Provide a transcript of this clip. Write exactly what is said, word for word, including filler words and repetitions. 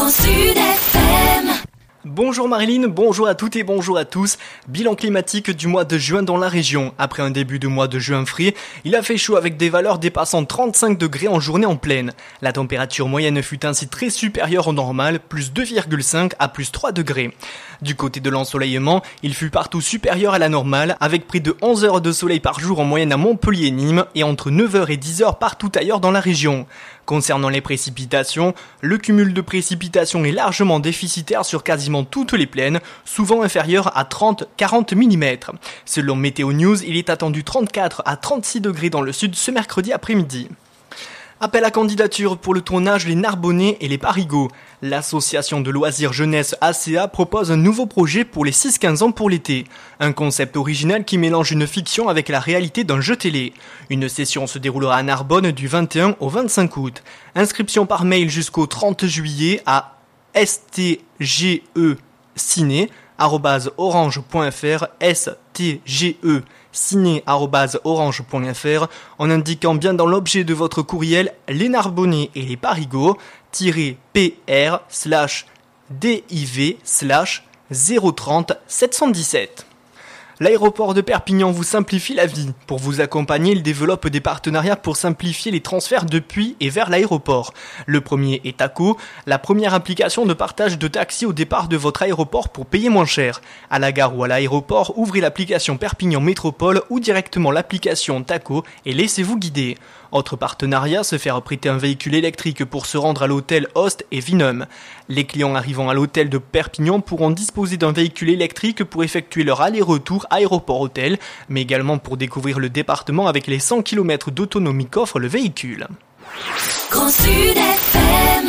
Grand Sud F M. Bonjour Marilyn, bonjour à toutes et bonjour à tous. Bilan climatique du mois de juin dans la région. Après un début de mois de juin frais, il a fait chaud avec des valeurs dépassant trente-cinq degrés en journée en pleine. La température moyenne fut ainsi très supérieure au normal, plus deux virgule cinq à plus trois degrés. Du côté de l'ensoleillement, il fut partout supérieur à la normale, avec près de onze heures de soleil par jour en moyenne à Montpellier et Nîmes et entre neuf heures et dix heures partout ailleurs dans la région. Concernant les précipitations, le cumul de précipitations est largement déficitaire sur quasiment toutes les plaines, souvent inférieur à trente à quarante millimètres. Selon Météo News, il est attendu trente-quatre à trente-six degrés dans le sud ce mercredi après-midi. Appel à candidature pour le tournage Les Narbonnais et les Parigots. L'association de loisirs jeunesse A C A propose un nouveau projet pour les six à quinze ans pour l'été. Un concept original qui mélange une fiction avec la réalité d'un jeu télé. Une session se déroulera à Narbonne du vingt et un au vingt-cinq août. Inscription par mail jusqu'au trente juillet à stgeciné arobase orange point fr stge ciné arobase orange point fr en indiquant bien dans l'objet de votre courriel les Narbonnais et les Parigots pr slash div slash zéro trente sept cent dix-sept. L'aéroport de Perpignan vous simplifie la vie. Pour vous accompagner, il développe des partenariats pour simplifier les transferts depuis et vers l'aéroport. Le premier est Taco, la première application de partage de taxis au départ de votre aéroport pour payer moins cher. À la gare ou à l'aéroport, ouvrez l'application Perpignan Métropole ou directement l'application Taco et laissez-vous guider. Autre partenariat, se faire prêter un véhicule électrique pour se rendre à l'hôtel Host et Vinum. Les clients arrivant à l'hôtel de Perpignan pourront disposer d'un véhicule électrique pour effectuer leur aller-retour aéroport-hôtel, mais également pour découvrir le département avec les cent kilomètres d'autonomie qu'offre le véhicule. Grand Sud F M.